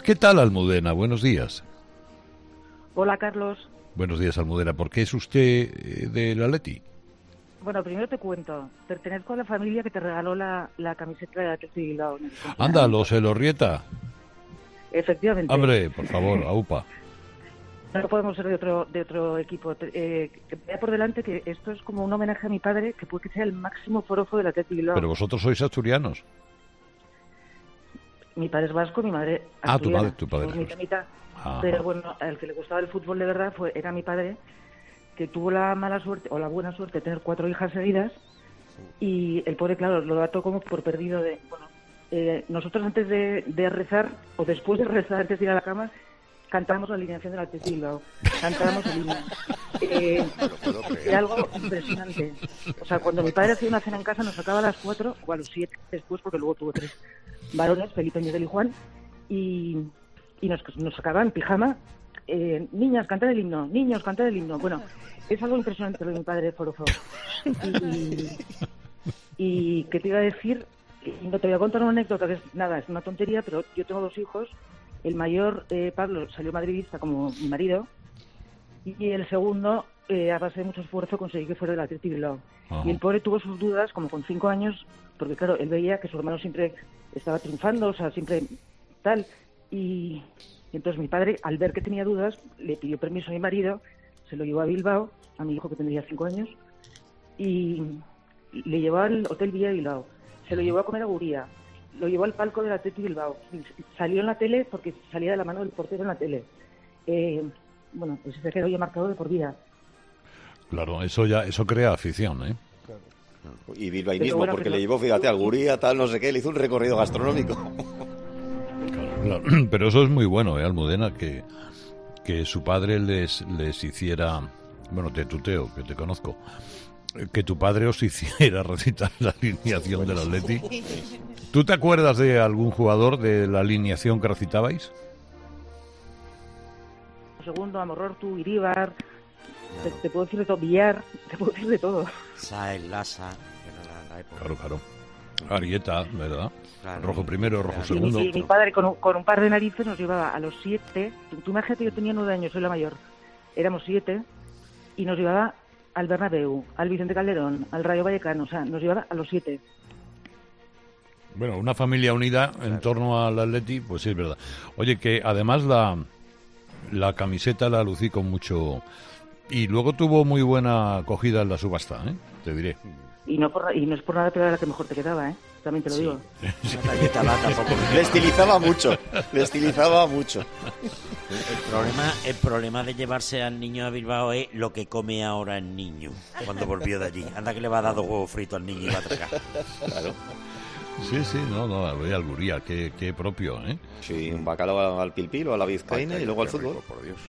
¿Qué tal, Almudena? Buenos días. Hola, Carlos. Buenos días, Almudena. ¿Por qué es usted del Atleti? Bueno, primero te cuento. Pertenezco a la familia que te regaló la camiseta de Atleti Bilbao. Anda, los Elorrieta. Efectivamente. Hombre, por favor, aupa. No podemos ser de otro equipo. Que vaya por delante que esto es como un homenaje a mi padre, que puede que sea el máximo forofo del Atleti Bilbao. Pero vosotros sois asturianos. Mi padre es vasco, mi madre asturiana. Tu padre. Mitad. Pero bueno, al que le gustaba el fútbol de verdad era mi padre, que tuvo la mala suerte o la buena suerte de tener 4 hijas seguidas, y el pobre, claro, lo da todo como por perdido de... Bueno, nosotros antes de rezar, o después de rezar, antes de ir a la cama, cantábamos la alineación del Atleti Bilbao. Cantábamos el himno. Era algo impresionante. O sea, cuando mi padre hacía una cena en casa, nos sacaba a las 4 o a los 7 después, porque luego tuvo 3 varones, Felipe, Miguel y Juan, y nos sacaban en pijama. Niñas, cantad el himno. Niños, cantad el himno. Bueno, es algo impresionante lo de mi padre forofo. Y ¿qué te iba a decir? No te voy a contar una anécdota que es una tontería, pero yo tengo 2 hijos. El mayor, Pablo, salió madridista como mi marido, y el segundo, a base de mucho esfuerzo, conseguí que fuera del Atleti Bilbao. Y el pobre tuvo sus dudas, como con 5 años, porque claro, él veía que su hermano siempre estaba triunfando, o sea, siempre tal, y entonces mi padre, al ver que tenía dudas, le pidió permiso a mi marido, se lo llevó a Bilbao, a mi hijo que tendría 5 años, y le llevó al Hotel Villa Bilbao, se lo llevó a comer a Guría, lo llevó al palco del Atleti Bilbao, salió en la tele porque salía de la mano del portero en la tele. Bueno, pues se quedó ya marcado de por vida. Claro, eso crea afición, ¿eh? Y bilbaínismo, porque le llevó, fíjate, al Guría, tal, no sé qué, le hizo un recorrido gastronómico. Claro. Pero eso es muy bueno, Almudena, que su padre les hiciera, bueno, te tuteo, que te conozco, que tu padre os hiciera recitar la alineación del Atleti. ¿Tú te acuerdas de algún jugador de la alineación que recitabais? Segundo, Amorortu, Iríbar, te puedo decir de todo, Villar, te puedo decir de todo. Sael, Lassa, era la época. Claro. Arieta, ¿verdad? Claro, rojo primero, rojo segundo. Y mi padre con un par de narices nos llevaba a los 7. Tú imagínate, yo tenía 9 años, soy la mayor. Éramos 7 y nos llevaba al Bernabéu, al Vicente Calderón, al Rayo Vallecano, o sea, nos llevaba a los 7. Bueno, una familia unida en torno al Atleti, pues sí, es verdad. Oye, que además la camiseta la lucí con mucho... Y luego tuvo muy buena acogida en la subasta, te diré. Y no es por nada, pero era la que mejor te quedaba, también te lo digo. Le estilizaba mucho. El problema de llevarse al niño a Bilbao es lo que come ahora el niño cuando volvió de allí. Anda que le va a dar 2 huevos fritos al niño y va a tragar. Claro. Sí, no, voy al Guría, qué propio, Sí, un bacalao al pilpil o a la vizcaína y luego al fútbol. Rico, por Dios.